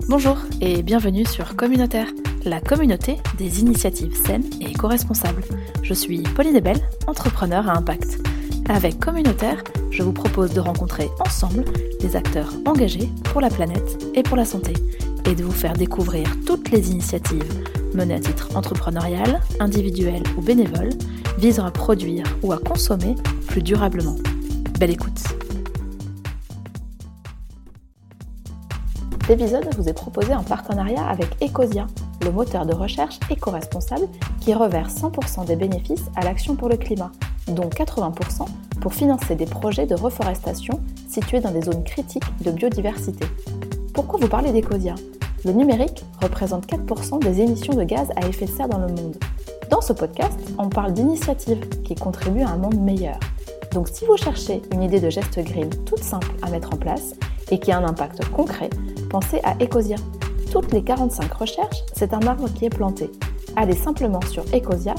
Bonjour et bienvenue sur Communautaire, la communauté des initiatives saines et éco-responsables. Je suis Pauline Ebel, entrepreneur à impact. Avec Communautaire, je vous propose de rencontrer ensemble des acteurs engagés pour la planète et pour la santé et de vous faire découvrir toutes les initiatives menées à titre entrepreneurial, individuel ou bénévole, visant à produire ou à consommer plus durablement. Belle écoute! Cet épisode vous est proposé en partenariat avec Ecosia, le moteur de recherche éco-responsable qui reverse 100% des bénéfices à l'Action pour le climat, dont 80% pour financer des projets de reforestation situés dans des zones critiques de biodiversité. Pourquoi vous parlez d'Ecosia ? Le numérique représente 4% des émissions de gaz à effet de serre dans le monde. Dans ce podcast, on parle d'initiatives qui contribuent à un monde meilleur. Donc si vous cherchez une idée de geste green toute simple à mettre en place et qui a un impact concret, pensez à Ecosia. Toutes les 45 recherches, c'est un arbre qui est planté. Allez simplement sur ecosia,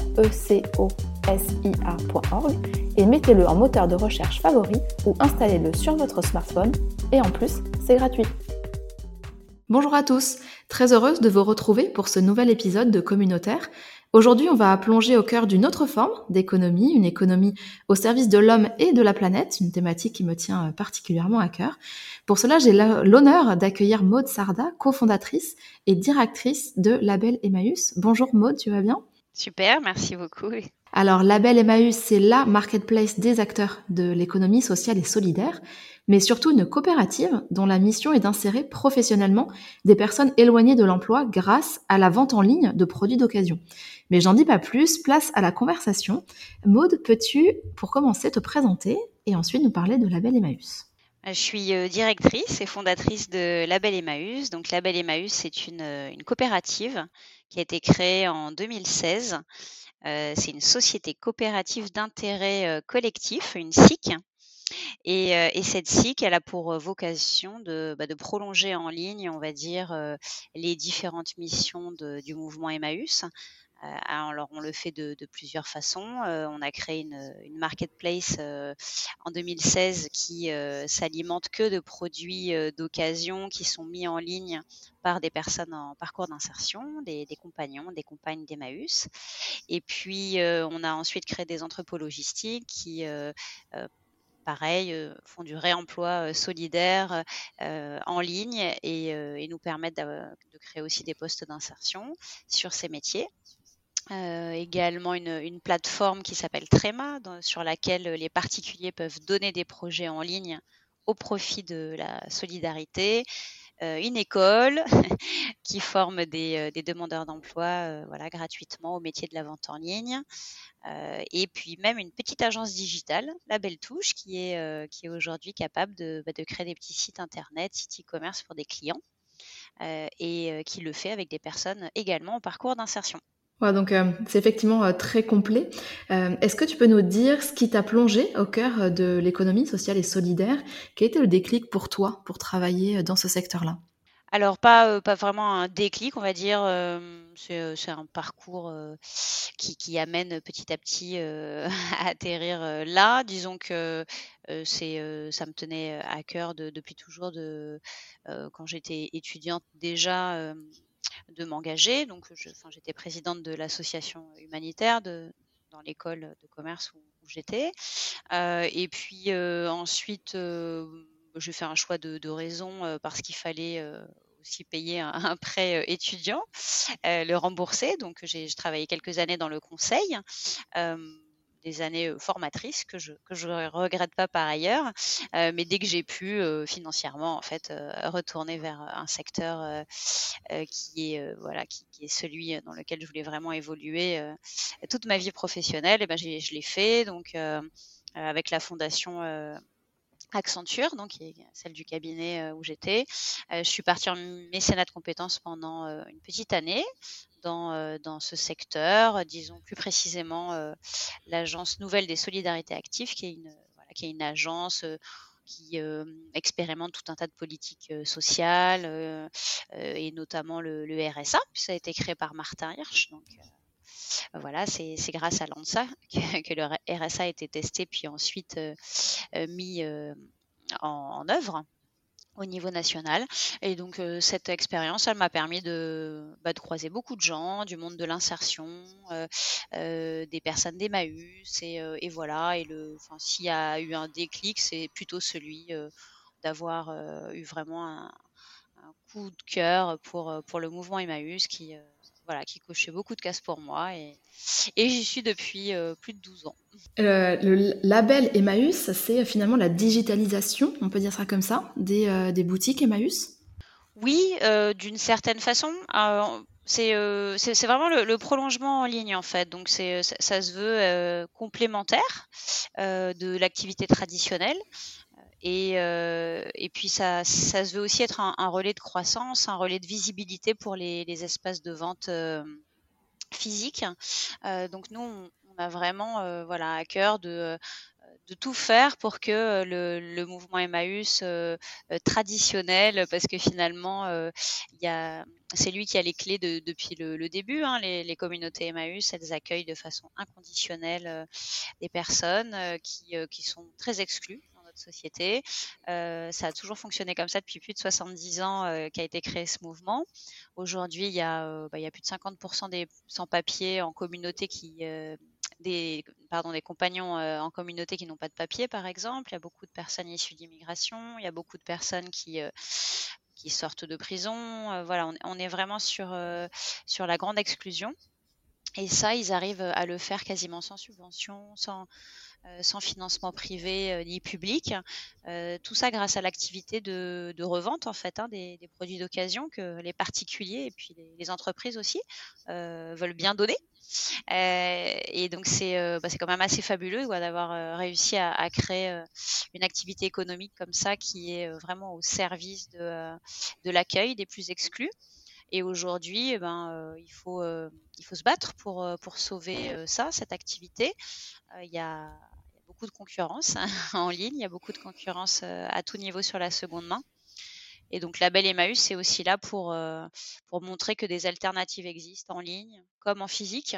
ecosia.org et mettez-le en moteur de recherche favori ou installez-le sur votre smartphone. Et en plus, c'est gratuit. Bonjour à tous, très heureuse de vous retrouver pour ce nouvel épisode de Communautaire. Aujourd'hui, on va plonger au cœur d'une autre forme d'économie, une économie au service de l'homme et de la planète, une thématique qui me tient particulièrement à cœur. Pour cela, j'ai l'honneur d'accueillir Maud Sarda, cofondatrice et directrice de Label Emmaüs. Bonjour Maud, tu vas bien ? Super, merci beaucoup. Alors, Label Emmaüs, c'est la marketplace des acteurs de l'économie sociale et solidaire, mais surtout une coopérative dont la mission est d'insérer professionnellement des personnes éloignées de l'emploi grâce à la vente en ligne de produits d'occasion. Mais j'en dis pas plus, place à la conversation. Maud, peux-tu, pour commencer, te présenter et ensuite nous parler de Label Emmaüs ? Je suis directrice et fondatrice de Label Emmaüs. Donc, Label Emmaüs, c'est une coopérative qui a été créée en 2016. C'est une société coopérative d'intérêt collectif, une SIC. Et cette SIC, elle a pour vocation de prolonger en ligne, on va dire, les différentes missions du mouvement Emmaüs. Alors, on le fait de plusieurs façons. On a créé une marketplace en 2016 qui s'alimente que de produits d'occasion qui sont mis en ligne par des personnes en parcours d'insertion, des compagnons, des compagnes d'Emmaüs. Et puis, on a ensuite créé des entrepôts logistiques qui pareil, font du réemploi solidaire en ligne et nous permettent de créer aussi des postes d'insertion sur ces métiers. Également une plateforme qui s'appelle Tréma, sur laquelle les particuliers peuvent donner des projets en ligne au profit de la solidarité. Une école qui forme des demandeurs d'emploi gratuitement au métier de la vente en ligne. Et puis même une petite agence digitale, La Belle Touche, qui est aujourd'hui capable de créer des petits sites internet, sites e-commerce pour des clients et qui le fait avec des personnes également en parcours d'insertion. Ouais, donc c'est effectivement très complet. Est-ce que tu peux nous dire ce qui t'a plongé au cœur de l'économie sociale et solidaire ? Quel était le déclic pour toi pour travailler dans ce secteur-là ? Alors pas vraiment un déclic, on va dire, c'est un parcours qui amène petit à petit à atterrir là. Disons que ça me tenait à cœur depuis toujours quand j'étais étudiante déjà, de m'engager. Donc j'étais présidente de l'association humanitaire dans l'école de commerce où j'étais. Et puis ensuite, j'ai fait un choix de raison parce qu'il fallait aussi payer un prêt étudiant, le rembourser. Donc j'ai travaillé quelques années dans le conseil, des années formatrices que je regrette pas par ailleurs. Mais dès que j'ai pu financièrement en fait retourner vers un secteur qui est celui dans lequel je voulais vraiment évoluer toute ma vie professionnelle, et je l'ai fait donc avec la fondation Accenture, donc qui est celle du cabinet où j'étais. Je suis partie en mécénat de compétences pendant une petite année dans ce secteur, disons plus précisément l'agence Nouvelle des Solidarités Actives, qui est une agence qui expérimente tout un tas de politiques sociales et notamment le RSA. Ça a été créé par Martin Hirsch, donc voilà, c'est grâce à l'ANSA que le RSA a été testé puis ensuite mis en œuvre. au niveau national. Et donc cette expérience, elle m'a permis de croiser beaucoup de gens, du monde de l'insertion, des personnes d'Emmaüs et voilà. Enfin, s'il y a eu un déclic, c'est plutôt celui, d'avoir, eu vraiment un coup de cœur pour le mouvement Emmaüs qui, voilà, qui cochait beaucoup de cases pour moi et j'y suis depuis, plus de 12 ans. Le label Emmaüs, c'est finalement la digitalisation, on peut dire ça comme ça, des boutiques Emmaüs. Oui, d'une certaine façon, c'est vraiment le prolongement en ligne, en fait. Donc ça se veut, complémentaire, de l'activité traditionnelle, et puis ça se veut aussi être un relais de croissance, un relais de visibilité pour les espaces de vente, physiques. Donc nous, on a vraiment, voilà, à cœur de tout faire pour que, le mouvement Emmaüs, traditionnel, parce que finalement, il y a c'est lui qui a les clés depuis le début, hein. Les communautés Emmaüs, elles accueillent de façon inconditionnelle, des personnes, qui sont très exclues dans notre société. Ça a toujours fonctionné comme ça depuis plus de 70 ans, qu'a été créé ce mouvement. Aujourd'hui, il y a plus de 50 des sans-papiers en communauté des compagnons, en communauté qui n'ont pas de papier, par exemple. Il y a beaucoup de personnes issues d'immigration, il y a beaucoup de personnes qui sortent de prison. Voilà, on est vraiment sur la grande exclusion et ça, ils arrivent, à le faire quasiment sans subvention, sans financement privé, ni public. Tout ça grâce à l'activité de revente en fait, hein, des produits d'occasion que les particuliers et puis les entreprises aussi, veulent bien donner. Et donc c'est quand même assez fabuleux quoi, d'avoir réussi à créer une activité économique comme ça qui est vraiment au service de l'accueil des plus exclus. Et aujourd'hui, eh ben, il faut se battre pour sauver cette activité. Il y a beaucoup de concurrence en ligne, il y a beaucoup de concurrence à tout niveau sur la seconde main. Et donc Label Emmaüs, c'est aussi là pour montrer que des alternatives existent en ligne comme en physique.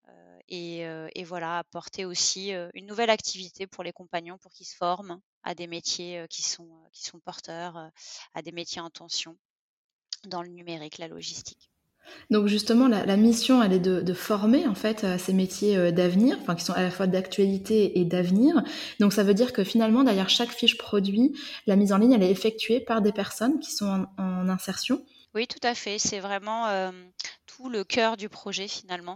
Et voilà, apporter aussi une nouvelle activité pour les compagnons pour qu'ils se forment à des métiers qui sont porteurs, à des métiers en tension dans le numérique, la logistique. Donc justement, la mission, elle est de former en fait ces métiers d'avenir, enfin qui sont à la fois d'actualité et d'avenir. Donc ça veut dire que finalement, derrière chaque fiche produit, la mise en ligne, elle est effectuée par des personnes qui sont en insertion. Oui, tout à fait. C'est vraiment, tout le cœur du projet finalement.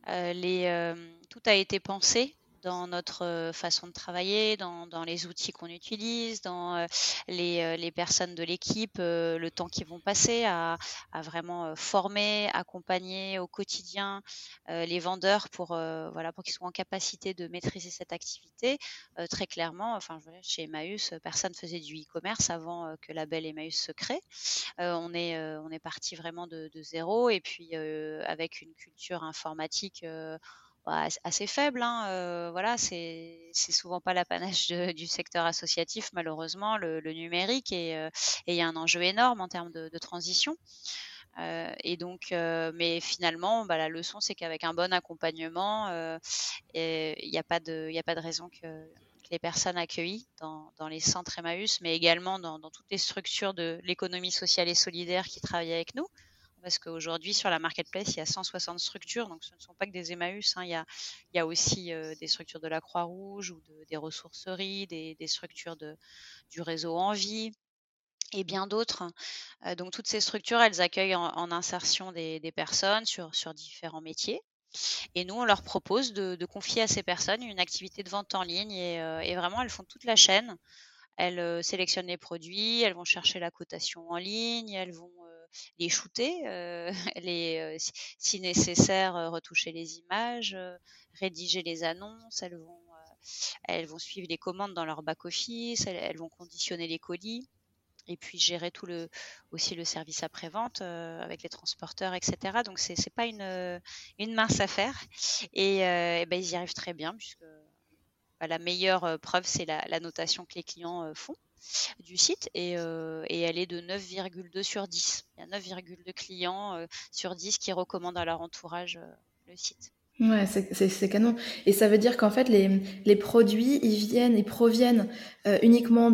Tout a été pensé dans notre, façon de travailler, dans les outils qu'on utilise, dans, les personnes de l'équipe, le temps qu'ils vont passer à vraiment, former, accompagner au quotidien, les vendeurs voilà, pour qu'ils soient en capacité de maîtriser cette activité. Très clairement, enfin, voilà, chez Emmaüs, personne faisait du e-commerce avant, que Label Emmaüs se crée. On est parti vraiment de 0 et puis, avec une culture informatique, assez faible, hein, voilà, c'est souvent pas l'apanage du secteur associatif malheureusement, le numérique et il y a un enjeu énorme en termes de transition. Et donc mais finalement, bah, la leçon, c'est qu'avec un bon accompagnement, il y a pas de raison que les personnes accueillies dans les centres Emmaüs, mais également dans toutes les structures de l'économie sociale et solidaire qui travaillent avec nous. Parce qu'aujourd'hui, sur la marketplace, il y a 160 structures, donc ce ne sont pas que des Emmaüs, hein. Il y a aussi des structures de la Croix-Rouge ou des ressourceries, des structures du réseau Envie et bien d'autres. Donc toutes ces structures, elles accueillent en insertion des personnes sur différents métiers et nous, on leur propose de confier à ces personnes une activité de vente en ligne et vraiment, elles font toute la chaîne. Elles, sélectionnent les produits, elles vont chercher la cotation en ligne, elles vont, les shooter, si nécessaire, retoucher les images, rédiger les annonces. Elles vont suivre les commandes dans leur back office, elles vont conditionner les colis et puis gérer aussi le service après-vente, avec les transporteurs et cetera. Donc c'est pas une mince affaire et bah, ils y arrivent très bien puisque, bah, la meilleure, preuve, c'est la notation que les clients, font du site et elle est de 9,2 sur 10. Il y a 9,2 clients, sur 10 qui recommandent à leur entourage, le site. Ouais, c'est canon. Et ça veut dire qu'en fait, les produits, ils proviennent uniquement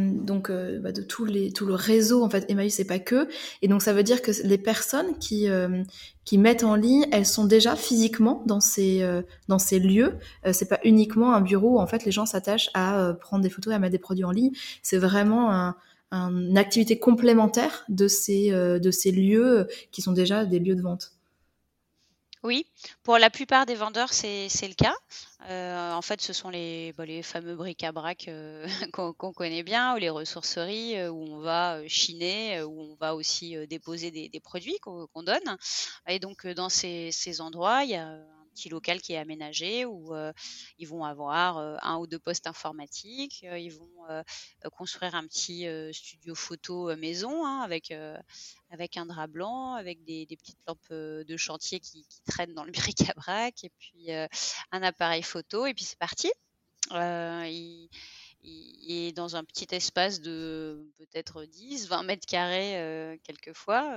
de tout le réseau. En fait, Emmaüs, c'est pas que. Et donc, ça veut dire que les personnes qui mettent en ligne, elles sont déjà physiquement dans ces lieux. C'est pas uniquement un bureau où en fait les gens s'attachent à prendre des photos et à mettre des produits en ligne. C'est vraiment une activité complémentaire de ces lieux qui sont déjà des lieux de vente. Oui, pour la plupart des vendeurs, c'est le cas. En fait, ce sont les fameux bric-à-brac, qu'on connaît bien, ou les ressourceries, où on va, chiner, où on va aussi, déposer des produits qu'on donne. Et donc, dans ces endroits, il y a un petit local qui est aménagé où, ils vont avoir, 1 ou 2 postes informatiques, ils vont, construire un petit, studio photo, maison, hein, avec un drap blanc, avec des petites lampes de chantier qui traînent dans le bric-à-brac, et puis un appareil photo, et puis c'est parti. Il est dans un petit espace de peut-être 10-20 mètres carrés quelquefois.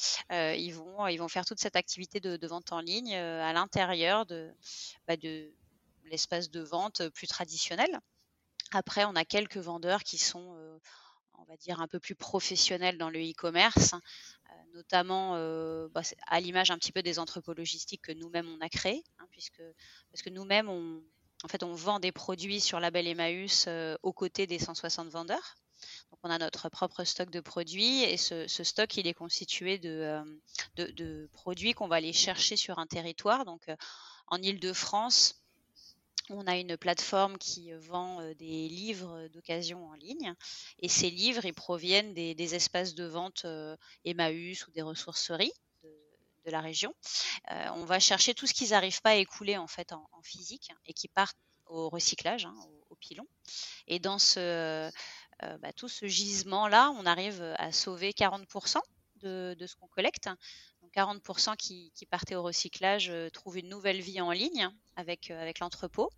Ils vont faire toute cette activité de vente en ligne à l'intérieur de l'espace de vente plus traditionnel. Après, on a quelques vendeurs qui sont, on va dire, un peu plus professionnels dans le e-commerce, notamment c'est à l'image un petit peu des entrepôts logistiques que nous-mêmes on a créés, hein, parce que nous-mêmes en fait on vend des produits sur label Emmaüs aux côtés des 160 vendeurs. Donc on a notre propre stock de produits, et ce stock il est constitué de produits qu'on va aller chercher sur un territoire. Donc en Île-de-France, on a une plateforme qui vend des livres d'occasion en ligne, et ces livres, ils proviennent des espaces de vente Emmaüs ou des ressourceries de la région. On va chercher tout ce qu'ils n'arrivent pas à écouler en fait en physique, et qui partent au recyclage, hein, au pilon. Et dans tout ce gisement-là, on arrive à sauver 40% de ce qu'on collecte. Donc 40% qui partaient au recyclage trouvent une nouvelle vie en ligne avec l'entrepôt.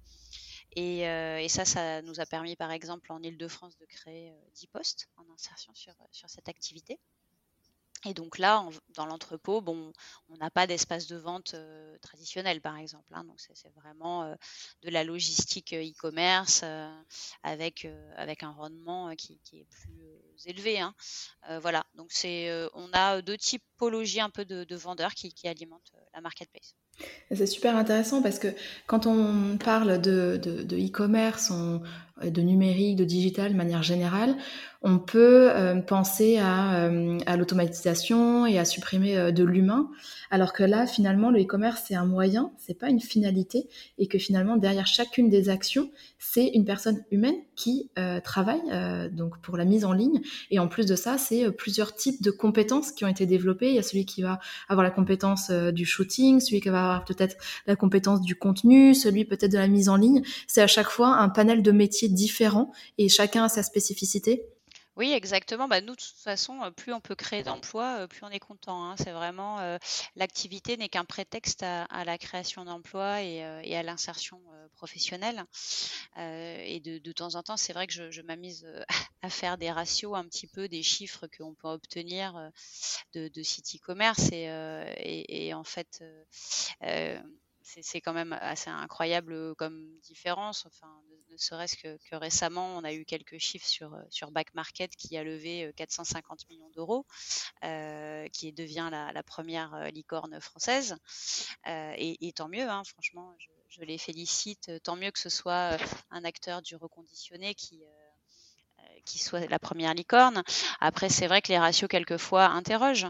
Et ça nous a permis, par exemple, en Île-de-France, de créer 10 postes en insertion sur cette activité. Et donc là, dans l'entrepôt, on n'a pas d'espace de vente traditionnel, par exemple, hein. Donc c'est vraiment de la logistique e-commerce avec un rendement qui est plus élevé, hein. Voilà, donc on a 2 typologies un peu de vendeurs qui alimentent la marketplace. C'est super intéressant parce que quand on parle de e-commerce, de numérique, de digital de manière générale, on peut penser à l'automatisation et à supprimer de l'humain, alors que là, finalement, le e-commerce, c'est un moyen, c'est pas une finalité, et que finalement, derrière chacune des actions, c'est une personne humaine qui travaille donc pour la mise en ligne. Et en plus de ça, c'est plusieurs types de compétences qui ont été développées. Il y a celui qui va avoir la compétence du shooting, celui qui va avoir peut-être la compétence du contenu, celui peut-être de la mise en ligne. C'est à chaque fois un panel de métiers différents et chacun a sa spécificité. Oui, exactement. Nous, de toute façon, plus on peut créer d'emplois, plus on est content, hein. C'est vraiment, l'activité n'est qu'un prétexte à la création d'emplois et à l'insertion professionnelle. Et de temps en temps, c'est vrai que je m'amuse à faire des ratios, un petit peu des chiffres qu'on peut obtenir de sites e-commerce, et en fait, c'est quand même assez incroyable comme différence. Enfin, ne serait-ce que récemment, on a eu quelques chiffres sur Back Market, qui a levé 450 millions d'euros, qui devient la première licorne française. Et tant mieux, hein, franchement, je les félicite. Tant mieux que ce soit un acteur du reconditionné qui soit la première licorne. Après, c'est vrai que les ratios, quelquefois, interrogent.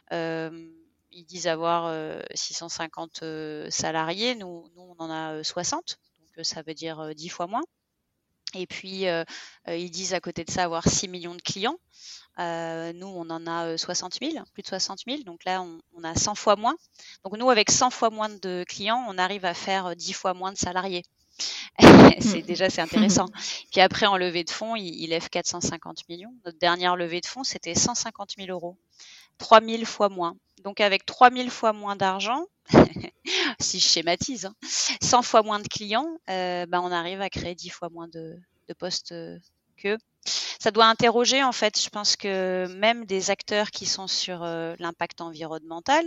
Ils disent avoir 650 salariés. Nous, on en a 60. Donc, ça veut dire 10 fois moins. Et puis, ils disent à côté de ça avoir 6 millions de clients. Nous, on en a 60 000, plus de 60 000. Donc là, on a 100 fois moins. Donc nous, avec 100 fois moins de clients, on arrive à faire 10 fois moins de salariés. C'est intéressant. Puis après, en levée de fonds, ils lèvent 450 millions. Notre dernière levée de fonds, c'était 150 000 euros. 3 000 fois moins. Donc avec 3 000 fois moins d'argent, si je schématise, hein, 100 fois moins de clients, on arrive à créer 10 fois moins de postes que ça doit interroger, en fait. Je pense que même des acteurs qui sont sur l'impact environnemental,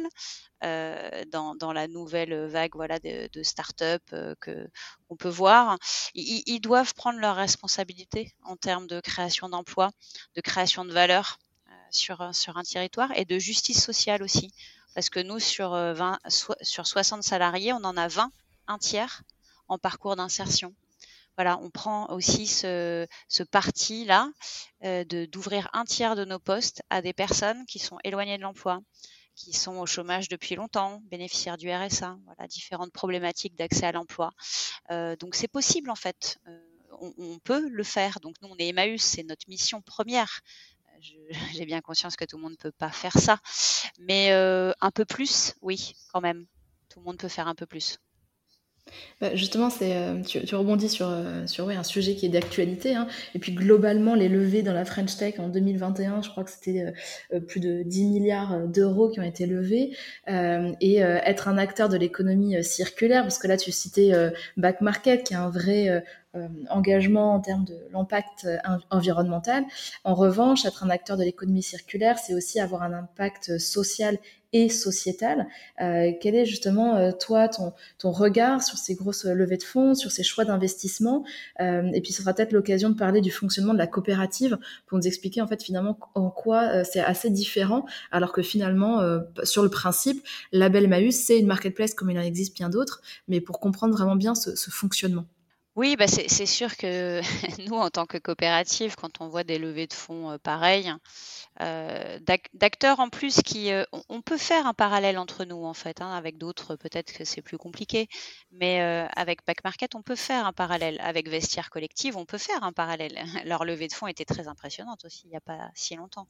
dans la nouvelle vague voilà, de start-up qu'on peut voir, ils doivent prendre leurs responsabilités en termes de création d'emplois, de création de valeur sur un territoire et de justice sociale aussi. Parce que nous, sur 60 salariés, on en a 20, un tiers, en parcours d'insertion. Voilà, on prend aussi ce parti-là d'ouvrir un tiers de nos postes à des personnes qui sont éloignées de l'emploi, qui sont au chômage depuis longtemps, bénéficiaires du RSA, voilà, différentes problématiques d'accès à l'emploi. Donc c'est possible en fait, on peut le faire. Donc nous, on est Emmaüs, c'est notre mission première. J'ai bien conscience que tout le monde ne peut pas faire ça, mais un peu plus, oui, quand même. Tout le monde peut faire un peu plus. Justement, tu rebondis sur ouais, un sujet qui est d'actualité. Hein. Et puis globalement, les levées dans la French Tech en 2021, je crois que c'était plus de 10 milliards d'euros qui ont été levés. Être un acteur de l'économie circulaire, parce que là, tu citais Back Market, qui est un vrai engagement en termes de l'impact environnemental. En revanche, être un acteur de l'économie circulaire, c'est aussi avoir un impact social et sociétal. Quel est justement, toi, ton regard sur ces grosses levées de fonds, sur ces choix d'investissement, et puis ce sera peut-être l'occasion de parler du fonctionnement de la coopérative pour nous expliquer en fait finalement en quoi c'est assez différent, alors que finalement sur le principe, Label Emmaüs c'est une marketplace comme il en existe bien d'autres, mais pour comprendre vraiment bien ce fonctionnement. Oui, bah c'est sûr que nous, en tant que coopérative, quand on voit des levées de fonds pareilles, d'acteurs en plus on peut faire un parallèle entre nous en fait, hein, avec d'autres peut-être que c'est plus compliqué, mais avec Back Market, on peut faire un parallèle. Avec Vestiaire Collective, on peut faire un parallèle. Leur levée de fonds était très impressionnante aussi, il n'y a pas si longtemps.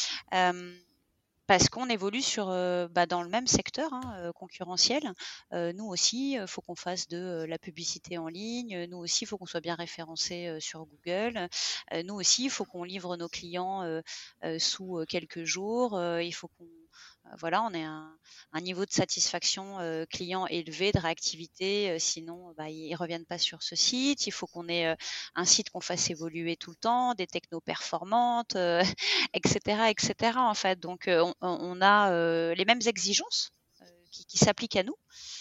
Parce qu'on évolue dans le même secteur, hein, concurrentiel. Nous aussi, il faut qu'on fasse de la publicité en ligne. Nous aussi, il faut qu'on soit bien référencé sur Google. Nous aussi, il faut qu'on livre nos clients sous quelques jours. Il faut qu'on voilà, on ait un niveau de satisfaction client élevé, de réactivité. Sinon, ils ne reviennent pas sur ce site. Il faut qu'on ait un site qu'on fasse évoluer tout le temps, des technos performantes, etc., etc. En fait, donc on a les mêmes exigences qui s'appliquent à nous,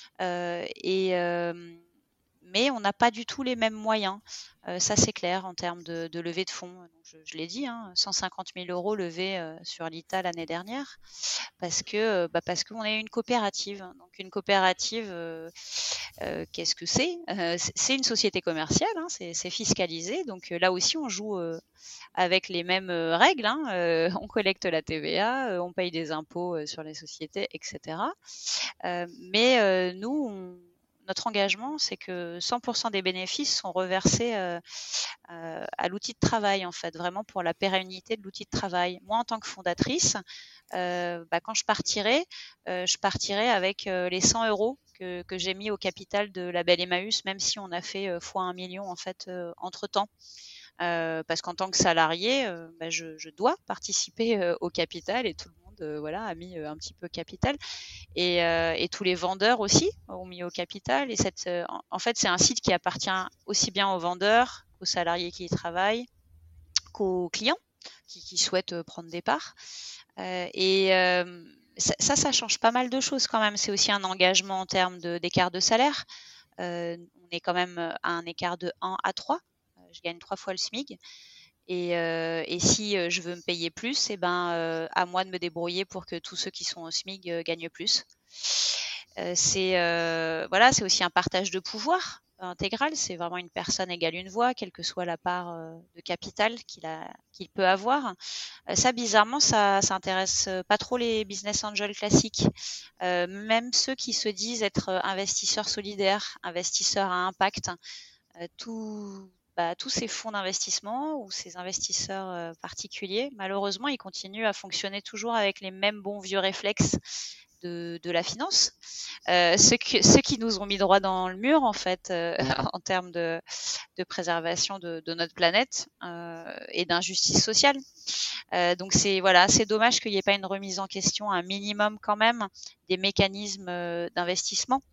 mais on n'a pas du tout les mêmes moyens. Ça, c'est clair en termes de levée de fonds. Donc, je l'ai dit, hein, 150 000 € levés sur l'ITA l'année dernière, parce qu'on est une coopérative. Donc, une coopérative, qu'est-ce que c'est? C'est une société commerciale, hein, c'est fiscalisé. Donc, là aussi, on joue avec les mêmes règles. Hein, on collecte la TVA, on paye des impôts sur les sociétés, etc. Mais nous, notre engagement, c'est que 100% des bénéfices sont reversés à l'outil de travail, en fait, vraiment pour la pérennité de l'outil de travail. Moi, en tant que fondatrice, quand je partirai avec les 100 € que j'ai mis au capital de Label Emmaüs, même si on a fait fois 1 million en fait entre-temps. Parce qu'en tant que salarié, je dois participer au capital et tout le monde a mis un petit peu capital. Et tous les vendeurs aussi ont mis au capital. Et en fait, c'est un site qui appartient aussi bien aux vendeurs, qu'aux salariés qui y travaillent, qu'aux clients qui souhaitent prendre des parts. Ça change pas mal de choses quand même. C'est aussi un engagement en termes d'écart de salaire. On est quand même à un écart de 1 à 3. Je gagne 3 fois le SMIC. Et si je veux me payer plus, à moi de me débrouiller pour que tous ceux qui sont au SMIC gagnent plus. C'est aussi un partage de pouvoir intégral. C'est vraiment une personne égale une voix, quelle que soit la part de capital qu'il peut avoir. Ça, bizarrement, ça intéresse pas trop les business angels classiques. Même ceux qui se disent être investisseurs solidaires, investisseurs à impact. Tous ces fonds d'investissement ou ces investisseurs particuliers, malheureusement, ils continuent à fonctionner toujours avec les mêmes bons vieux réflexes de la finance. Ceux qui nous ont mis droit dans le mur, en fait, en termes de préservation de notre planète et d'injustice sociale. Donc, c'est dommage qu'il n'y ait pas une remise en question, un minimum quand même, des mécanismes d'investissement.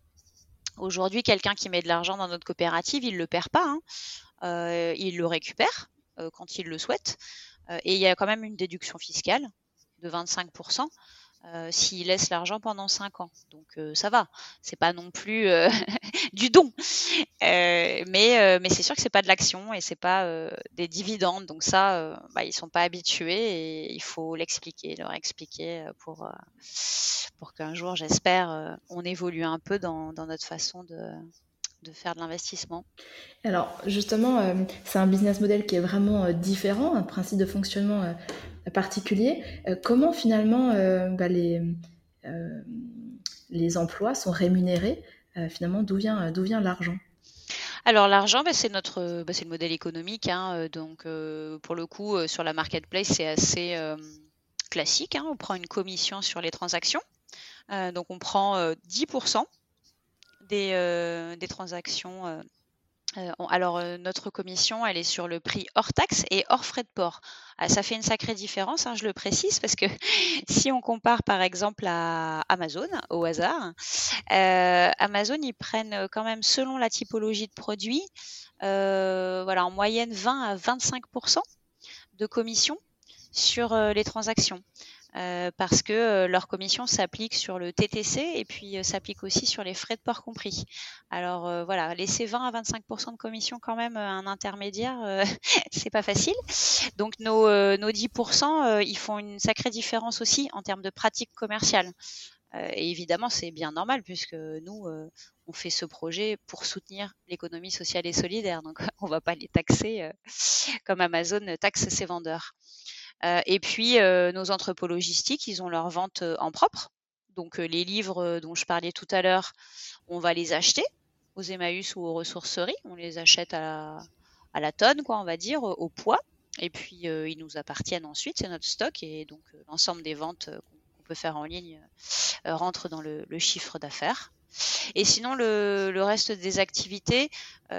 Aujourd'hui, quelqu'un qui met de l'argent dans notre coopérative, il ne le perd pas. Il le récupère quand ils le souhaitent. Et il y a quand même une déduction fiscale de 25%. S'il laisse l'argent pendant 5 ans. Donc ça va, c'est pas non plus du don. Mais c'est sûr que c'est pas de l'action et c'est pas des dividendes. Donc ça, ils sont pas habitués et il faut leur expliquer pour qu'un jour, j'espère, on évolue un peu dans notre façon de faire de l'investissement. Alors justement, c'est un business model qui est vraiment différent, un principe de fonctionnement particulier. Comment finalement euh, les emplois sont rémunérés? Finalement, d'où vient l'argent? Alors l'argent, c'est c'est le modèle économique, hein, donc pour le coup, sur la marketplace, c'est assez classique, hein. On prend une commission sur les transactions. Donc on prend 10% des transactions. Alors notre commission, elle est sur le prix hors taxe et hors frais de port. Ça fait une sacrée différence, hein, je le précise, parce que si on compare par exemple à Amazon, au hasard, Amazon, ils prennent quand même, selon la typologie de produit, en moyenne 20 à 25% de commission sur les transactions. Parce que leur commission s'applique sur le TTC et puis s'applique aussi sur les frais de port compris. Alors laisser 20 à 25% de commission quand même à un intermédiaire, c'est pas facile. Donc nos 10%, ils font une sacrée différence aussi en termes de pratique commerciale. Et évidemment, c'est bien normal puisque nous, on fait ce projet pour soutenir l'économie sociale et solidaire. Donc, on ne va pas les taxer comme Amazon taxe ses vendeurs. Et puis, nos entrepôts logistiques, ils ont leur vente en propre. Donc, les livres dont je parlais tout à l'heure, on va les acheter aux Emmaüs ou aux ressourceries. On les achète à la tonne, quoi, on va dire, au poids. Et puis, ils nous appartiennent ensuite, c'est notre stock. Et donc, l'ensemble des ventes qu'on peut faire en ligne rentre dans le chiffre d'affaires. Et sinon, le reste des activités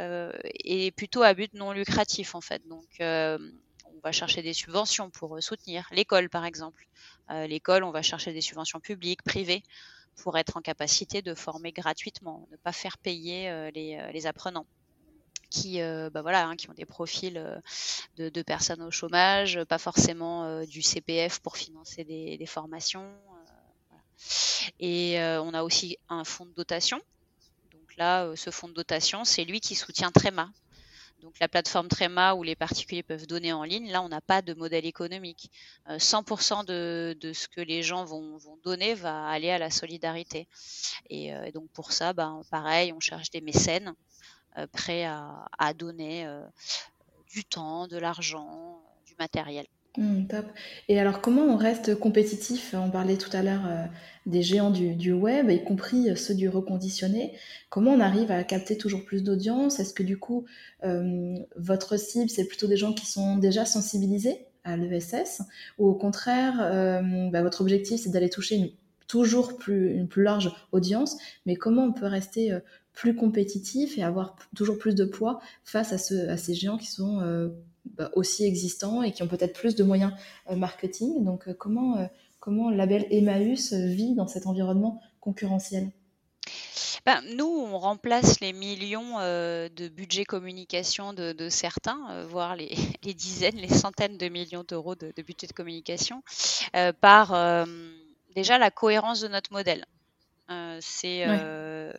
est plutôt à but non lucratif, en fait. Donc, on va chercher des subventions pour soutenir l'école, par exemple. L'école, on va chercher des subventions publiques, privées, pour être en capacité de former gratuitement, ne pas faire payer les apprenants qui ont des profils de personnes au chômage, pas forcément du CPF pour financer des formations. Voilà. Et on a aussi un fonds de dotation. Donc là, ce fonds de dotation, c'est lui qui soutient Tréma. Donc la plateforme Tréma où les particuliers peuvent donner en ligne, là, on n'a pas de modèle économique. 100% de ce que les gens vont donner va aller à la solidarité. Et donc pour ça, pareil, on cherche des mécènes prêts à donner du temps, de l'argent, du matériel. Top. Et alors, comment on reste compétitif? On parlait tout à l'heure des géants du web, y compris ceux du reconditionné. Comment on arrive à capter toujours plus d'audience? Est-ce que du coup, votre cible, c'est plutôt des gens qui sont déjà sensibilisés à l'ESS? Ou au contraire, votre objectif, c'est d'aller toucher une plus large audience? Mais comment on peut rester plus compétitif et avoir toujours plus de poids face à ces géants qui sont aussi existants et qui ont peut-être plus de moyens marketing. Donc, comment le label Emmaüs vit dans cet environnement concurrentiel? Nous, on remplace les millions de budget communication de certains, voire les, les dizaines, les centaines de millions d'euros de budget de communication, par déjà la cohérence de notre modèle. C'est Ouais.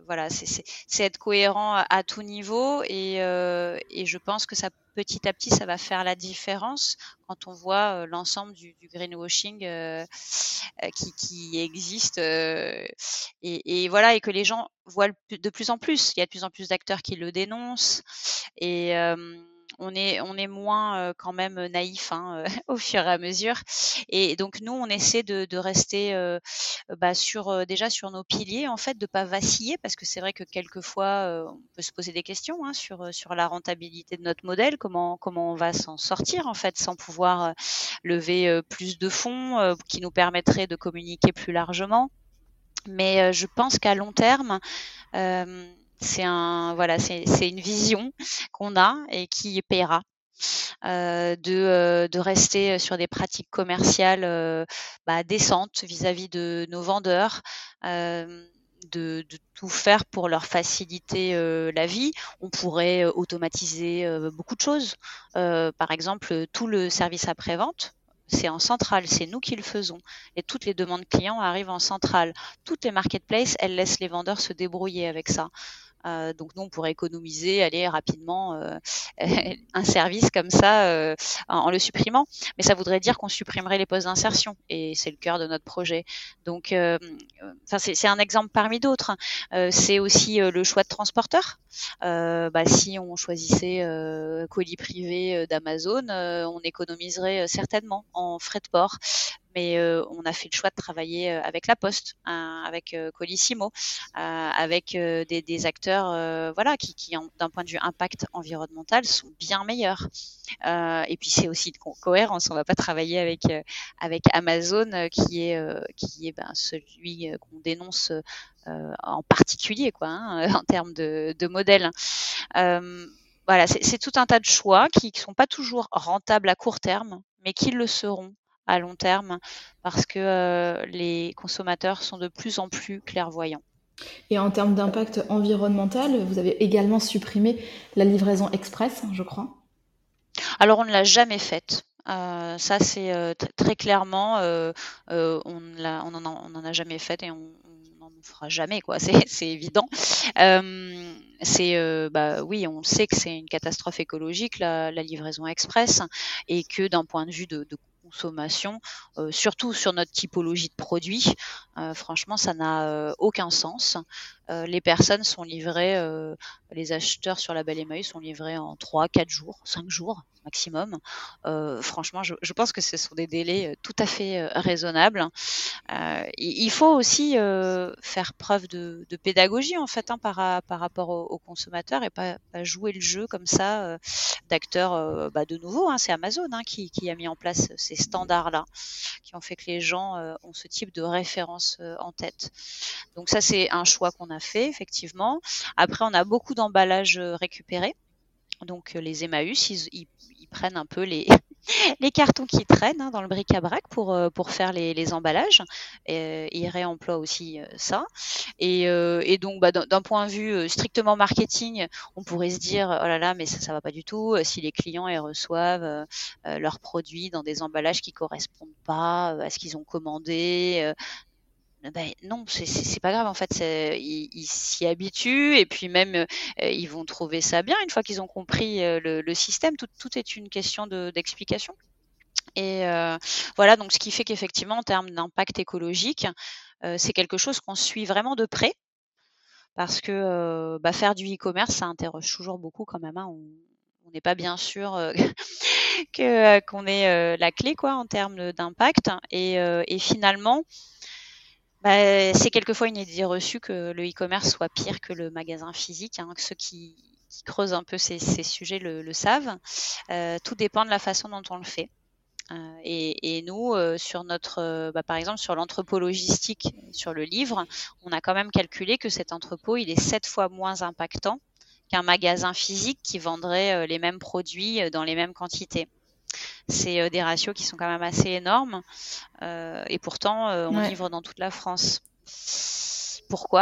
c'est être cohérent à tout niveau et je pense que ça petit à petit ça va faire la différence quand on voit l'ensemble du greenwashing qui existe et que les gens voient de plus en plus. Il y a de plus en plus d'acteurs qui le dénoncent et on est moins quand même naïf au fur et à mesure. Et donc nous, on essaie de rester déjà sur nos piliers, en fait, de pas vaciller, parce que c'est vrai que quelquefois, on peut se poser des questions sur la rentabilité de notre modèle, comment on va s'en sortir en fait sans pouvoir lever plus de fonds qui nous permettraient de communiquer plus largement. Mais je pense qu'à long terme, c'est une vision qu'on a et qui paiera. De rester sur des pratiques commerciales décentes vis-à-vis de nos vendeurs, de tout faire pour leur faciliter la vie. On pourrait automatiser beaucoup de choses. Par exemple, tout le service après-vente, c'est en centrale, c'est nous qui le faisons. Et toutes les demandes clients arrivent en centrale. Toutes les marketplaces, elles laissent les vendeurs se débrouiller avec ça. Donc nous, on pourrait économiser, aller rapidement un service comme ça en le supprimant. Mais ça voudrait dire qu'on supprimerait les postes d'insertion et c'est le cœur de notre projet. Donc, c'est un exemple parmi d'autres. C'est aussi le choix de transporteur. Si on choisissait colis privé d'Amazon, on économiserait certainement en frais de port. Mais on a fait le choix de travailler avec La Poste, avec Colissimo, avec des acteurs qui d'un point de vue impact environnemental, sont bien meilleurs. Et puis c'est aussi de cohérence. On ne va pas travailler avec Amazon qui est celui qu'on dénonce en particulier en termes de modèle. Voilà, c'est tout un tas de choix qui ne sont pas toujours rentables à court terme, mais qui le seront à long terme parce que les consommateurs sont de plus en plus clairvoyants. Et en termes d'impact environnemental, vous avez également supprimé la livraison express, je crois. Alors on ne l'a jamais faite. Ça c'est très clairement, on n'en a jamais fait et on n'en fera jamais quoi. C'est évident. Oui, on sait que c'est une catastrophe écologique la livraison express et que d'un point de vue de consommation, surtout sur notre typologie de produits, franchement ça n'a aucun sens. Les personnes sont livrées, les acheteurs sur Label Emmaüs sont livrés en 3-4 jours, 5 jours maximum. Franchement, je pense que ce sont des délais tout à fait raisonnables. Il faut aussi faire preuve de pédagogie en fait par rapport aux consommateurs et pas jouer le jeu comme ça d'acteurs. De nouveau, c'est Amazon qui a mis en place ces standards-là, qui ont fait que les gens ont ce type de référence en tête. Donc ça, c'est un choix qu'on a fait effectivement. Après, on a beaucoup d'emballages récupérés. Donc les Emmaüs, ils prennent un peu les cartons qui traînent dans le bric-à-brac pour faire les emballages. Ils réemploient aussi ça. Et donc, d'un point de vue strictement marketing, on pourrait se dire oh là là, mais ça va pas du tout. Si les clients ils reçoivent leurs produits dans des emballages qui correspondent pas à ce qu'ils ont commandé. Non, c'est pas grave en fait. Ils s'y habituent et puis même ils vont trouver ça bien une fois qu'ils ont compris le système. Tout est une question d'explication. Et voilà, donc ce qui fait qu'effectivement en termes d'impact écologique, c'est quelque chose qu'on suit vraiment de près parce que faire du e-commerce, ça interroge toujours beaucoup quand même. On n'est pas bien sûr qu'on ait la clé en termes d'impact et finalement. C'est quelquefois une idée reçue que le e-commerce soit pire que le magasin physique. Que ceux qui creusent un peu ces sujets le savent. Tout dépend de la façon dont on le fait. Et nous, sur notre, par exemple, sur l'entrepôt logistique, sur le livre, on a quand même calculé que cet entrepôt, il est 7 fois moins impactant qu'un magasin physique qui vendrait les mêmes produits dans les mêmes quantités. C'est des ratios qui sont quand même assez énormes et pourtant on livre dans toute la France. Pourquoi ?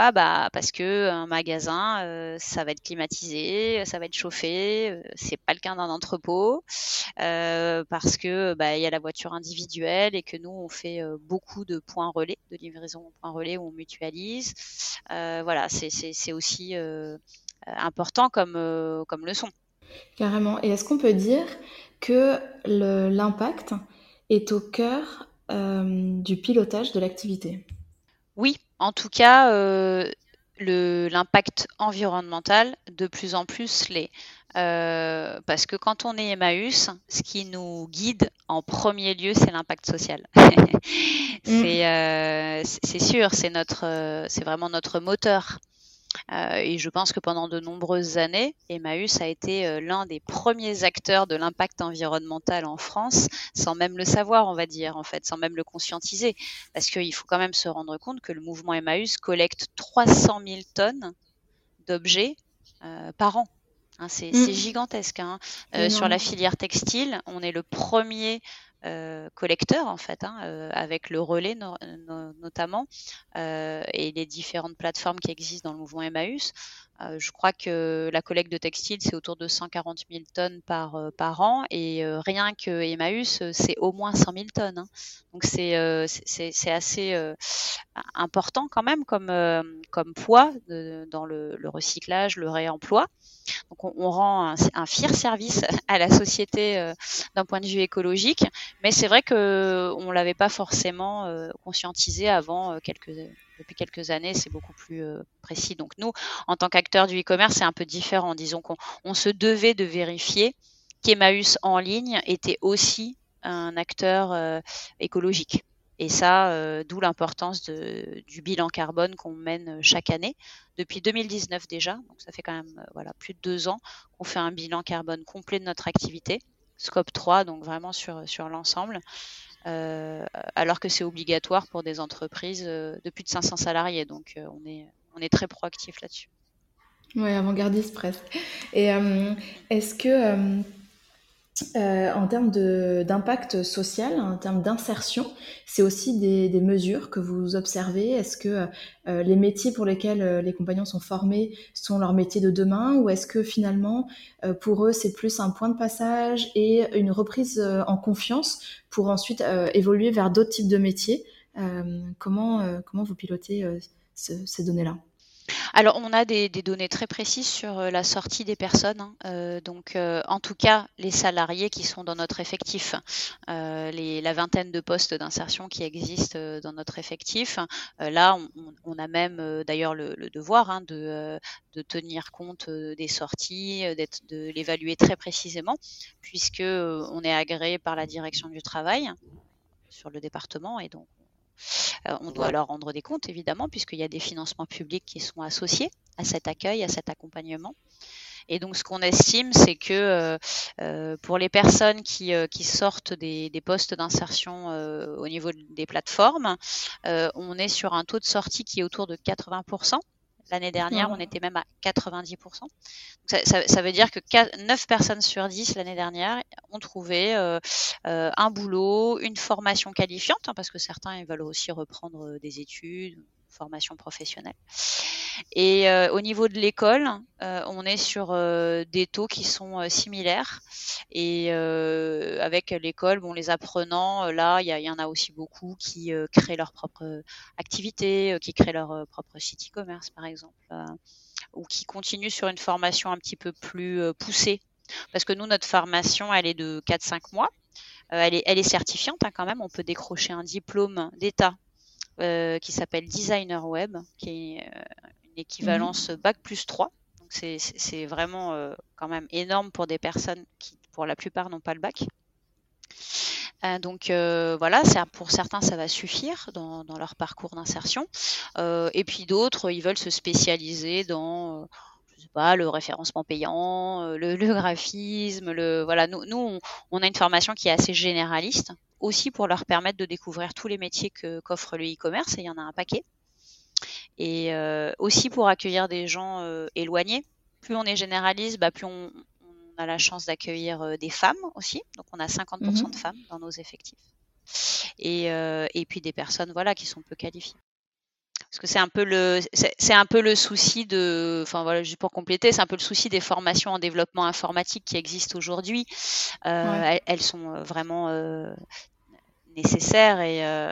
Parce que un magasin, ça va être climatisé, ça va être chauffé, c'est pas le cas d'un entrepôt, parce que il y a la voiture individuelle et que nous on fait beaucoup de points relais, de livraison points relais où on mutualise. Voilà, c'est aussi important comme leçon. Carrément. Et est-ce qu'on peut dire que l'impact est au cœur du pilotage de l'activité ? Oui, en tout cas, l'impact environnemental, de plus en plus l'est. Parce que quand on est Emmaüs, ce qui nous guide en premier lieu, c'est l'impact social. C'est sûr, c'est vraiment notre moteur. Et je pense que pendant de nombreuses années, Emmaüs a été l'un des premiers acteurs de l'impact environnemental en France, sans même le savoir, on va dire, en fait, sans même le conscientiser. Parce qu'il faut quand même se rendre compte que le mouvement Emmaüs collecte 300 000 tonnes d'objets par an. C'est gigantesque. Sur la filière textile, on est le premier collecteurs en fait, avec le relais notamment, et les différentes plateformes qui existent dans le mouvement Emmaüs. Je crois que la collecte de textiles, c'est autour de 140 000 tonnes par an, et rien que Emmaüs, c'est au moins 100 000 tonnes. Donc c'est assez important quand même comme poids dans le recyclage, le réemploi. Donc on rend un fier service à la société d'un point de vue écologique, mais c'est vrai qu'on ne l'avait pas forcément conscientisé avant depuis quelques années, c'est beaucoup plus précis. Donc nous, en tant qu'acteurs du e-commerce, c'est un peu différent. Disons qu'on se devait de vérifier qu'Emmaüs en ligne était aussi un acteur écologique. Et ça, d'où l'importance du bilan carbone qu'on mène chaque année, depuis 2019 déjà. Donc ça fait quand même plus de 2 ans qu'on fait un bilan carbone complet de notre activité, Scope 3, donc vraiment sur l'ensemble, alors que c'est obligatoire pour des entreprises de plus de 500 salariés. Donc on est très proactif là-dessus. Oui, avant-gardiste presque. Et est-ce que en termes d'impact social, en termes d'insertion, c'est aussi des mesures que vous observez? Est-ce que les métiers pour lesquels les compagnons sont formés sont leurs métiers de demain, ou est-ce que finalement, pour eux, c'est plus un point de passage et une reprise en confiance pour ensuite évoluer vers d'autres types de métiers? Comment vous pilotez ces données-là? Alors, on a des données très précises sur la sortie des personnes. Donc, en tout cas, les salariés qui sont dans notre effectif, la vingtaine de postes d'insertion qui existent dans notre effectif. Là, on a même d'ailleurs le devoir de tenir compte des sorties, de l'évaluer très précisément, puisque on est agréé par la direction du travail sur le département, et donc on doit leur rendre des comptes, évidemment, puisqu'il y a des financements publics qui sont associés à cet accueil, à cet accompagnement. Et donc, ce qu'on estime, c'est que pour les personnes qui sortent des postes d'insertion au niveau des plateformes, on est sur un taux de sortie qui est autour de 80%. L'année dernière, on était même à 90%. Ça veut dire que 9 personnes sur 10 l'année dernière ont trouvé un boulot, une formation qualifiante, parce que certains ils veulent aussi reprendre des études, formation professionnelle. Et au niveau de l'école, on est sur des taux qui sont similaires. Et avec l'école, les apprenants, là, il y en a aussi beaucoup qui créent leur propre activité, qui créent leur propre site e-commerce, par exemple, ou qui continuent sur une formation un petit peu plus poussée. Parce que nous, notre formation, elle est de 4-5 mois. Elle est certifiante quand même. On peut décrocher un diplôme d'État qui s'appelle Designer Web, qui est une équivalence Bac plus 3. Donc c'est vraiment quand même énorme pour des personnes qui, pour la plupart, n'ont pas le bac. Donc voilà, pour certains, ça va suffire dans leur parcours d'insertion. Et puis d'autres, ils veulent se spécialiser dans le référencement payant, le graphisme. Voilà, nous, on a une formation qui est assez généraliste, aussi pour leur permettre de découvrir tous les métiers qu'offre le e-commerce, et il y en a un paquet. Et aussi pour accueillir des gens éloignés. Plus on est généraliste, plus on a la chance d'accueillir des femmes aussi. Donc on a 50% de femmes dans nos effectifs. Et puis des personnes qui sont peu qualifiées. Parce que c'est un peu le souci juste pour compléter, c'est un peu le souci des formations en développement informatique qui existent aujourd'hui. Elles sont vraiment nécessaires,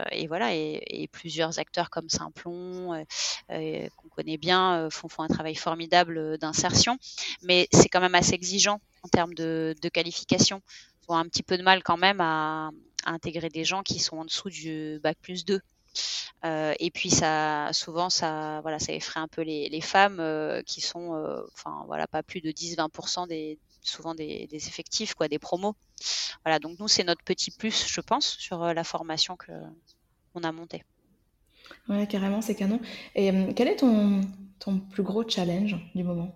et plusieurs acteurs comme Simplon, qu'on connaît bien, font un travail formidable d'insertion, mais c'est quand même assez exigeant en termes de qualification. Ils ont un petit peu de mal quand même à intégrer des gens qui sont en dessous du bac plus 2. Et puis ça effraie un peu les femmes qui sont pas plus de 10-20% souvent des effectifs, des promos. Voilà, donc nous c'est notre petit plus, je pense, sur la formation qu'on a montée. Ouais, carrément, c'est canon. Et quel est ton plus gros challenge du moment?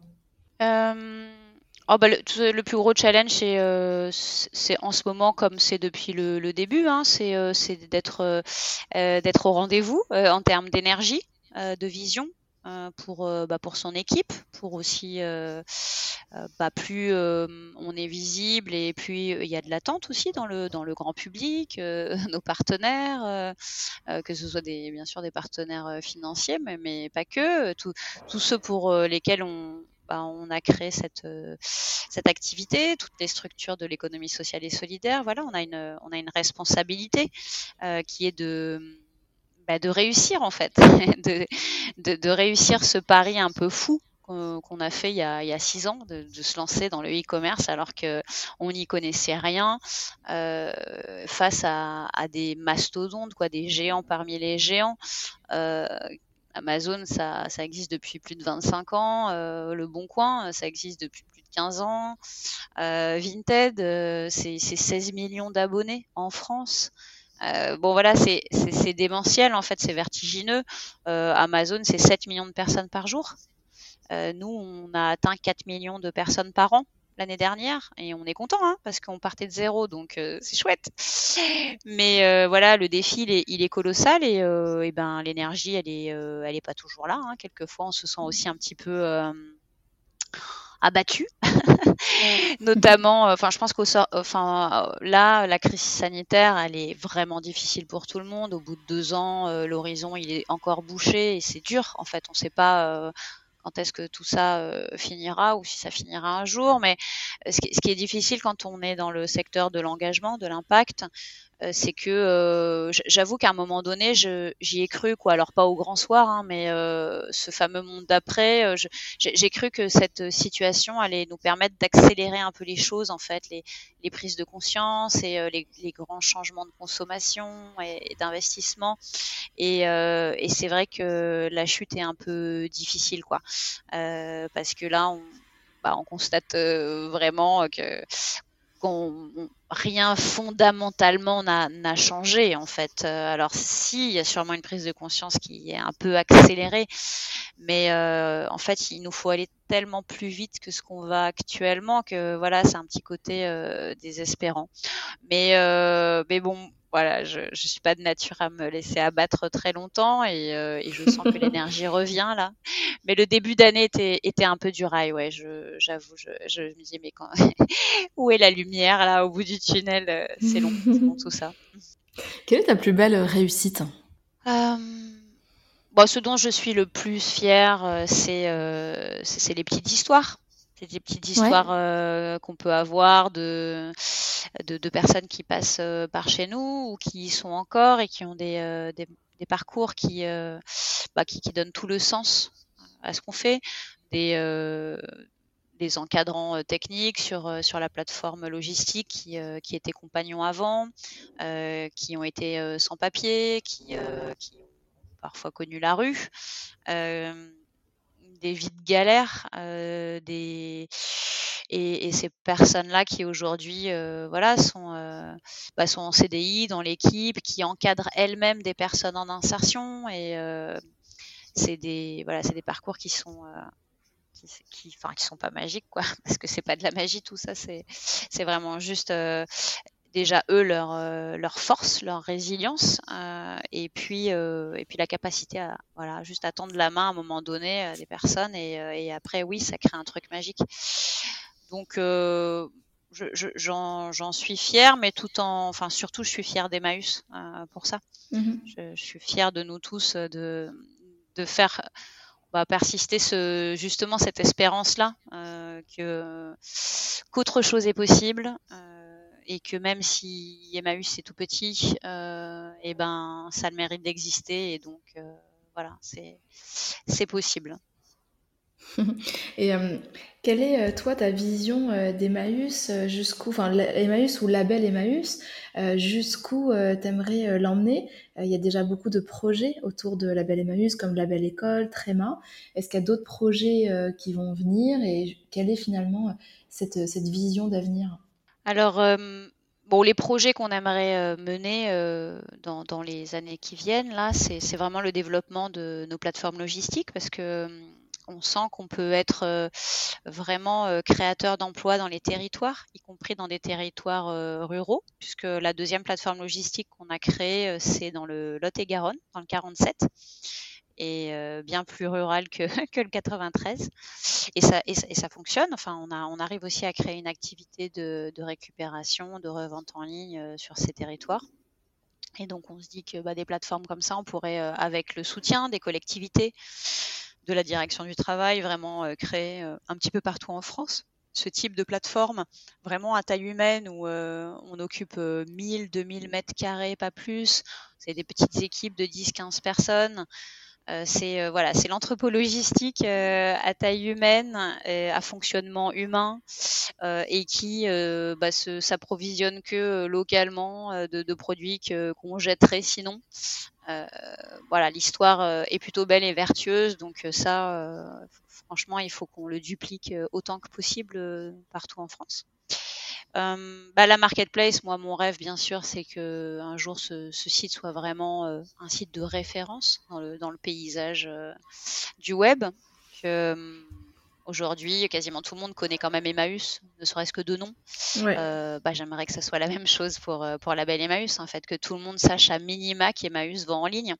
Le plus gros challenge, c'est en ce moment, comme c'est depuis le début, c'est d'être au rendez-vous en termes d'énergie, de vision, pour son équipe, pour aussi plus on est visible et puis il y a de l'attente aussi dans le grand public, nos partenaires, que ce soit bien sûr des partenaires financiers, mais pas que, tous ceux pour lesquels on a créé cette activité, toutes les structures de l'économie sociale et solidaire. Voilà, on a une responsabilité qui est de réussir en fait, de réussir ce pari un peu fou qu'on a fait il y a 6 ans, de se lancer dans le e-commerce alors qu'on n'y connaissait rien, face à des mastodontes, quoi, des géants parmi les géants. Amazon, ça existe depuis plus de 25 ans. Le Bon Coin, ça existe depuis plus de 15 ans. Vinted, c'est 16 millions d'abonnés en France. Bon voilà, c'est démentiel en fait, c'est vertigineux. Amazon, c'est 7 millions de personnes par jour. Nous, on a atteint 4 millions de personnes par an l'année dernière et on est content parce qu'on partait de zéro, donc c'est chouette. Mais voilà, le défi il est colossal et ben l'énergie elle est pas toujours là. Quelquefois, on se sent aussi un petit peu abattu. Notamment, je pense là, la crise sanitaire, elle est vraiment difficile pour tout le monde. Au bout de 2 ans, l'horizon, il est encore bouché et c'est dur. En fait, on ne sait pas quand est-ce que tout ça finira ou si ça finira un jour. Mais ce qui est difficile quand on est dans le secteur de l'engagement, de l'impact, c'est que j'avoue qu'à un moment donné, j'y ai cru, quoi. Alors pas au grand soir, mais ce fameux monde d'après, j'ai cru que cette situation allait nous permettre d'accélérer un peu les choses, en fait, les prises de conscience et les grands changements de consommation et d'investissement. Et c'est vrai que la chute est un peu difficile, quoi, parce que là, on constate vraiment que rien fondamentalement n'a changé en fait. Alors si, il y a sûrement une prise de conscience qui est un peu accélérée, mais en fait, il nous faut aller tellement plus vite que ce qu'on va actuellement que voilà, c'est un petit côté désespérant. Mais bon, voilà, je suis pas de nature à me laisser abattre très longtemps et je sens que l'énergie revient là. Mais le début d'année était un peu du rail, ouais. J'avoue, je me dis mais quand où est la lumière là au bout du tunnel? C'est long tout ça. Quelle est ta plus belle réussite? Ce dont je suis le plus fière, c'est les petites histoires. C'est des petites histoires qu'on peut avoir de personnes qui passent par chez nous ou qui y sont encore et qui ont des parcours qui donnent tout le sens à ce qu'on fait. Des encadrants techniques sur la plateforme logistique qui étaient compagnons avant, qui ont été sans papier, qui ont parfois connu la rue, des vies de galère, et ces personnes-là qui aujourd'hui sont en CDI dans l'équipe, qui encadrent elles-mêmes des personnes en insertion et c'est des parcours qui sont qui sont pas magiques, quoi, parce que c'est pas de la magie tout ça, c'est vraiment juste déjà eux leur force, leur résilience, et puis la capacité à juste à tendre la main à un moment donné à des personnes et après oui, ça crée un truc magique. Donc j'en suis fière, mais surtout je suis fière d'Emmaüs pour ça. Je suis fière de nous tous de faire persister justement cette espérance-là, qu'autre chose est possible, et que même si Emmaüs c'est tout petit, et ben ça a le mérite d'exister et donc voilà, c'est possible. Et quelle est toi ta vision d'Emmaüs, Emmaüs ou label Emmaüs, jusqu'où t'aimerais l'emmener? Il y a déjà beaucoup de projets autour de label Emmaüs comme Label École, Tréma. Est-ce qu'il y a d'autres projets qui vont venir et quelle est finalement cette vision d'avenir? Alors les projets qu'on aimerait mener dans les années qui viennent là, c'est vraiment le développement de nos plateformes logistiques parce que on sent qu'on peut être vraiment créateur d'emplois dans les territoires, y compris dans des territoires ruraux, puisque la deuxième plateforme logistique qu'on a créée, c'est dans le Lot-et-Garonne, dans le 47. et bien plus rural que, que le 93. Et ça fonctionne. Enfin, on arrive aussi à créer une activité de récupération, de revente en ligne sur ces territoires. Et donc, on se dit que des plateformes comme ça, on pourrait, avec le soutien des collectivités, de la direction du travail, vraiment créer un petit peu partout en France ce type de plateforme, vraiment à taille humaine, où on occupe 1000, 2000 mètres carrés, pas plus. C'est des petites équipes de 10-15 personnes. C'est l'entrepôt logistique à taille humaine, à fonctionnement humain, et qui s'approvisionne que localement de produits qu'on jetterait sinon. Voilà, l'histoire est plutôt belle et vertueuse, donc ça, franchement, il faut qu'on le duplique autant que possible partout en France. La marketplace, moi, mon rêve, bien sûr, c'est que un jour ce site soit vraiment un site de référence dans le paysage du web. Aujourd'hui, quasiment tout le monde connaît quand même Emmaüs, ne serait-ce que de nom. Ouais. J'aimerais que ça soit la même chose pour la belle Emmaüs, en fait, que tout le monde sache à minima qu'Emmaüs vend en ligne.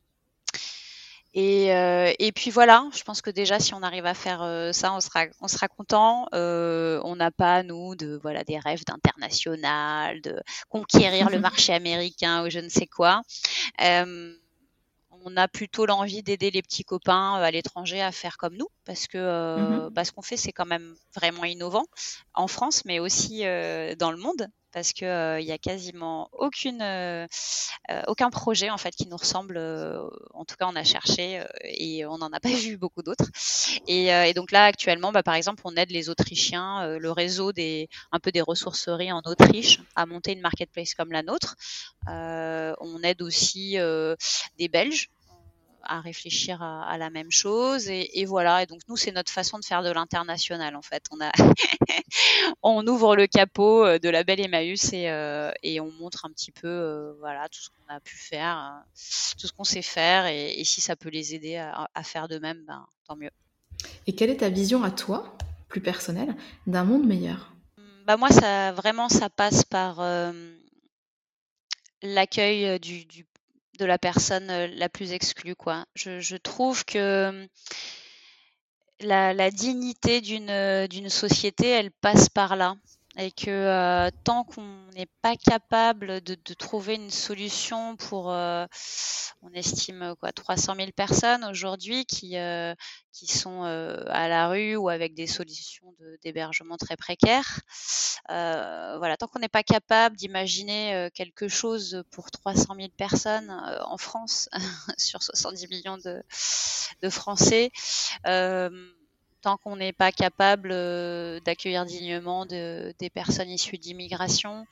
Et puis voilà, je pense que déjà si on arrive à faire ça, on sera content. On n'a pas nous des rêves d'international, de conquérir le marché américain ou je ne sais quoi. On a plutôt l'envie d'aider les petits copains à l'étranger à faire comme nous, parce que ce qu'on fait, c'est quand même vraiment innovant en France, mais aussi dans le monde, parce que il y a quasiment aucun projet en fait qui nous ressemble. En tout cas, on a cherché et on n'en a pas vu beaucoup d'autres. Et donc là, actuellement, par exemple, on aide les Autrichiens, le réseau un peu des ressourceries en Autriche, à monter une marketplace comme la nôtre. On aide aussi des Belges à réfléchir à la même chose, et voilà. Et donc nous, c'est notre façon de faire de l'international, en fait. On ouvre le capot de la belle Emmaüs, et on montre un petit peu tout ce qu'on a pu faire, tout ce qu'on sait faire, et si ça peut les aider à faire de même, tant mieux. Et quelle est ta vision à toi, plus personnelle, d'un monde meilleur? Moi, ça passe par l'accueil de la personne la plus exclue, quoi. Je trouve que la dignité d'une société, elle passe par là, et que tant qu'on n'est pas capable de trouver une solution pour, on estime 300 000 personnes aujourd'hui qui sont à la rue ou avec des solutions d'hébergement très précaires. Voilà, tant qu'on n'est pas capable d'imaginer quelque chose pour 300 000 personnes en France sur 70 millions de Français, tant qu'on n'est pas capable d'accueillir dignement des personnes issues d'immigration,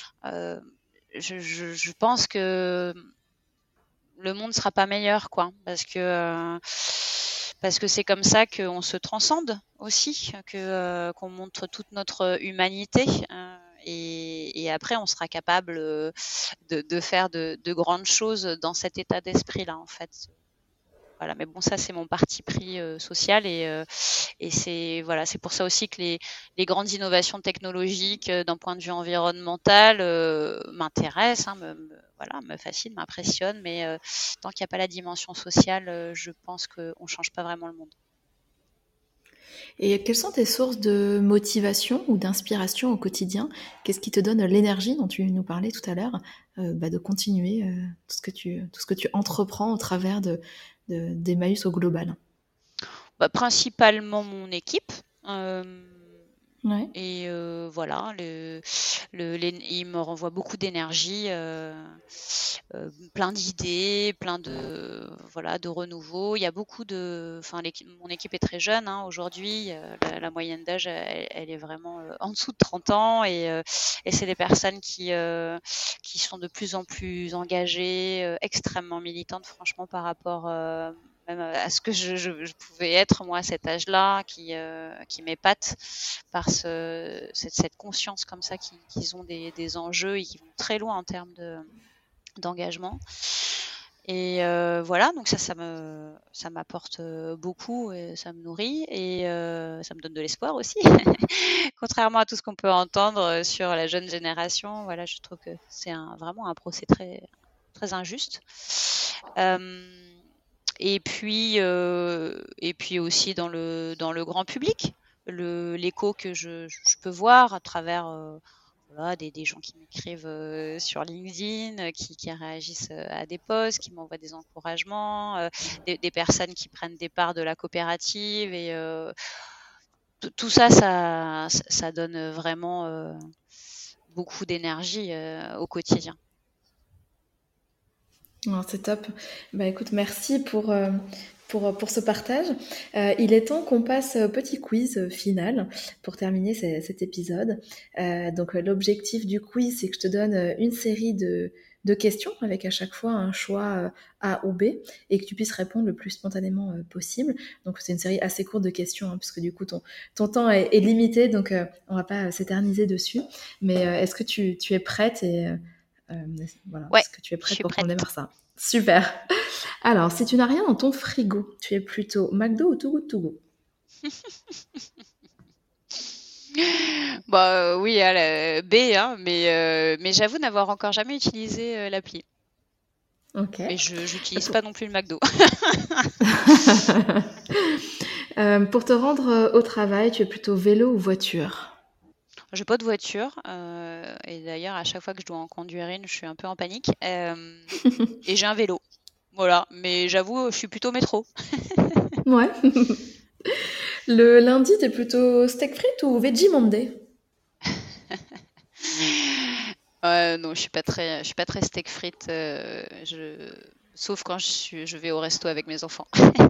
je pense que le monde ne sera pas meilleur, quoi, parce que c'est comme ça qu'on se transcende aussi, qu'on montre toute notre humanité. Et après, on sera capable de faire de grandes choses dans cet état d'esprit-là, en fait. Voilà, mais bon, ça c'est mon parti pris social, et c'est pour ça aussi que les grandes innovations technologiques d'un point de vue environnemental m'intéressent, me fascinent, m'impressionnent, mais tant qu'il n'y a pas la dimension sociale, je pense qu'on change pas vraiment le monde. Et quelles sont tes sources de motivation ou d'inspiration au quotidien? Qu'est-ce qui te donne l'énergie dont tu nous parlais tout à l'heure, de continuer tout ce que tu entreprends au travers d'Emmaüs au global? Principalement mon équipe. Ouais. Et voilà, il me renvoie beaucoup d'énergie, plein d'idées, plein de renouveau. Il y a beaucoup mon équipe est très jeune aujourd'hui. La moyenne d'âge, elle est vraiment en dessous de 30 ans, et c'est des personnes qui sont de plus en plus engagées, extrêmement militantes, franchement, par rapport même à ce que je pouvais être moi à cet âge-là, qui m'épate par cette conscience comme ça qu'ils ont des enjeux, et qui vont très loin en termes d'engagement. Et voilà, donc ça m'apporte beaucoup, et ça me nourrit, et ça me donne de l'espoir aussi. Contrairement à tout ce qu'on peut entendre sur la jeune génération, voilà, je trouve que c'est vraiment un procès très, très injuste. Et puis aussi dans le grand public, l'écho que je peux voir à travers voilà, des gens qui m'écrivent sur LinkedIn, qui réagissent à des posts, qui m'envoient des encouragements, des personnes qui prennent des parts de la coopérative. Et tout ça, ça donne vraiment beaucoup d'énergie au quotidien. Oh, c'est top. Bah écoute, merci pour ce partage. Il est temps qu'on passe au petit quiz final pour terminer cet épisode. Donc l'objectif du quiz, c'est que je te donne une série de questions avec à chaque fois un choix A ou B et que tu puisses répondre le plus spontanément possible. Donc c'est une série assez courte de questions hein, puisque du coup ton temps est limité, donc on va pas s'éterniser dessus. Mais est-ce que tu es prête et voilà, Ouais, est-ce que tu es je prête suis pour qu'on prête. démarre ça? Super. Alors, si tu n'as rien dans ton frigo, tu es plutôt McDo ou Too Good To Go? Bah oui, B, hein, mais j'avoue n'avoir encore jamais utilisé l'appli. Ok. Mais je n'utilise pas non plus le McDo. Pour te rendre au travail, tu es plutôt vélo ou voiture? J'ai pas de voiture et d'ailleurs à chaque fois que je dois en conduire une, je suis un peu en panique. Et j'ai un vélo, voilà. Mais j'avoue, je suis plutôt métro. Ouais. Le lundi, tu es plutôt steak frites ou veggie Monday? Non, je suis pas très steak frites. Sauf quand je vais au resto avec mes enfants.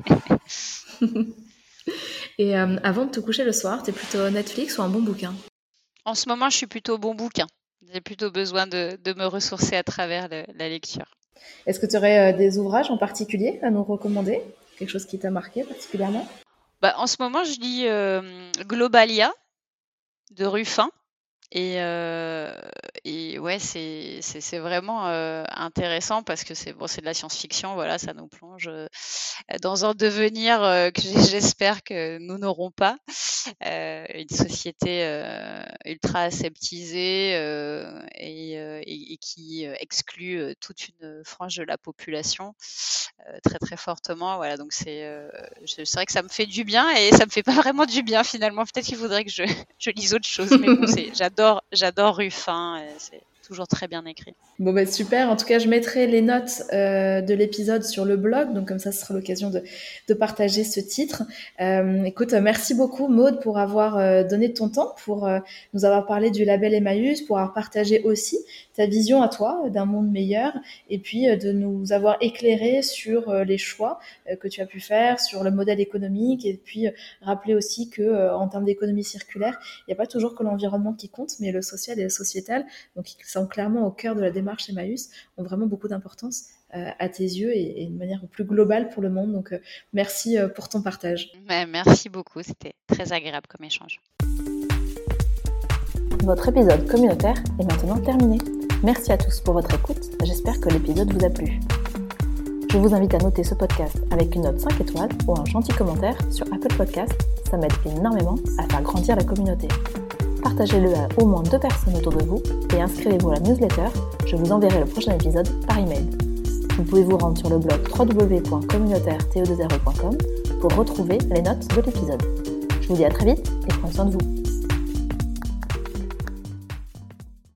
Et avant de te coucher le soir, tu es plutôt Netflix ou un bon bouquin? En ce moment, je suis plutôt bon bouquin. J'ai plutôt besoin de me ressourcer à travers la lecture. Est-ce que tu aurais des ouvrages en particulier à nous recommander? Quelque chose qui t'a marqué particulièrement? Bah, en ce moment, je lis Globalia de Ruffin. Et ouais, c'est vraiment intéressant parce que c'est de la science-fiction, voilà, ça nous plonge dans un devenir que j'espère que nous n'aurons pas, une société ultra aseptisée et qui exclut toute une frange de la population très très fortement. Voilà, donc c'est vrai que ça me fait du bien et ça me fait pas vraiment du bien finalement. Peut-être qu'il faudrait que je lise autre chose, mais bon, j'adore Ruffin, c'est toujours très bien écrit. Bon bah super, en tout cas je mettrai les notes de l'épisode sur le blog, donc comme ça ce sera l'occasion de partager ce titre. Écoute, merci beaucoup Maude pour avoir donné ton temps, pour nous avoir parlé du label Emmaüs, pour avoir partagé aussi ta vision à toi d'un monde meilleur et puis de nous avoir éclairé sur les choix que tu as pu faire, sur le modèle économique et puis rappeler aussi que en termes d'économie circulaire, il n'y a pas toujours que l'environnement qui compte, mais le social et le sociétal, donc ils sont clairement au cœur de la démarche Emmaüs, ont vraiment beaucoup d'importance à tes yeux et de manière plus globale pour le monde. Donc merci pour ton partage. Merci beaucoup, c'était très agréable comme échange. Votre épisode communautaire est maintenant terminé. Merci à tous pour votre écoute, j'espère que l'épisode vous a plu. Je vous invite à noter ce podcast avec une note 5 étoiles ou un gentil commentaire sur Apple Podcast, ça m'aide énormément à faire grandir la communauté. Partagez-le à au moins 2 personnes autour de vous et inscrivez-vous à la newsletter, je vous enverrai le prochain épisode par email. Vous pouvez vous rendre sur le blog www.communautaire-te20.com pour retrouver les notes de l'épisode. Je vous dis à très vite et prenez soin de vous.